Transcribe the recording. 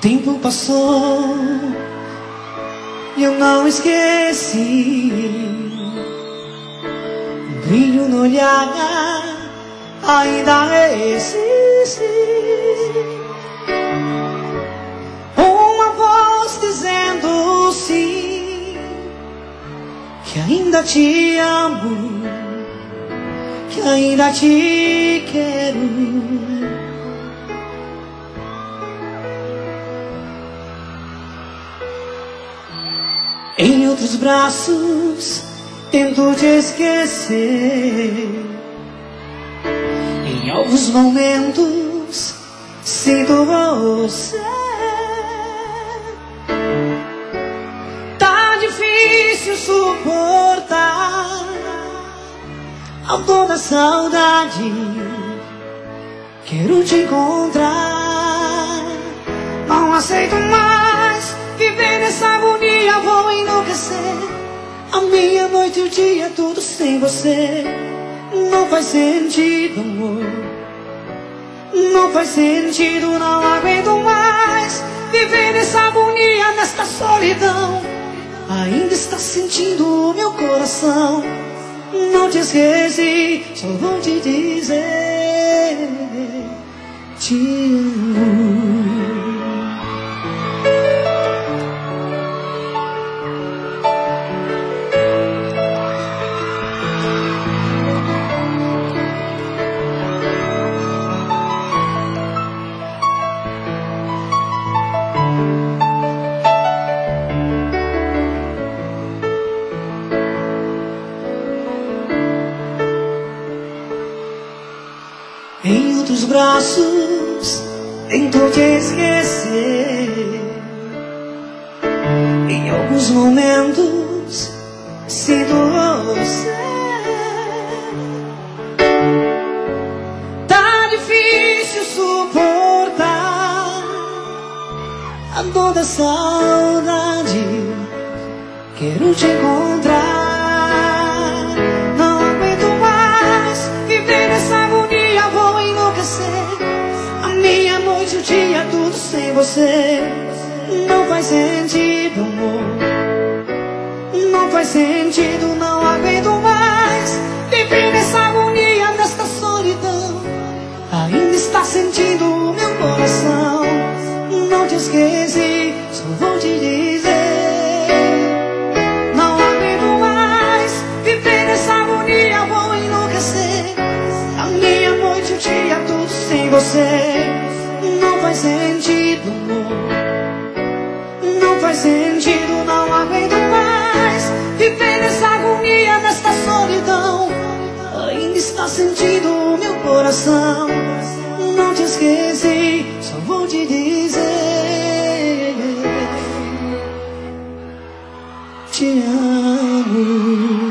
tempo passou e eu não esqueci. O brilho no olhar ainda existe. Uma voz dizendo sim, que ainda te amo, que ainda te quero. Em outros braços tento te esquecer. Em alguns momentos sinto você. Tá difícil suportar a dor da saudade. Quero te encontrar. Não aceito mais viver nessa agonia, vou enlouquecer. A minha noite e o dia, tudo sem você. Não faz sentido, amor. Não faz sentido, não aguento mais viver nessa agonia, nesta solidão. Ainda está sentindo o meu coração. Não te esqueci, só vou te dizer: te amo. Em outros braços tento te esquecer. Em alguns momentos sinto você. Tá difícil suportar a dor da saudade. Quero te encontrar. Não aguento mais viver nessa agonia, vou enlouquecer. A minha noite e o dia, tudo sem você. Não faz sentido, amor. Não faz sentido, não aguento mais viver nessa agonia, nesta solidão. Ainda está sentindo o meu coração. Não te esqueci, só vou te dizer: não aguento mais viver nessa agonia, vou enlouquecer. A minha noite e o dia, tudo sem você. Não faz sentido, amor. Não faz sentido, não aguento mais viver nessa agonia, nesta solidão. Ainda está sentindo o meu coração. Não te esqueci, só vou te dizer: te amo.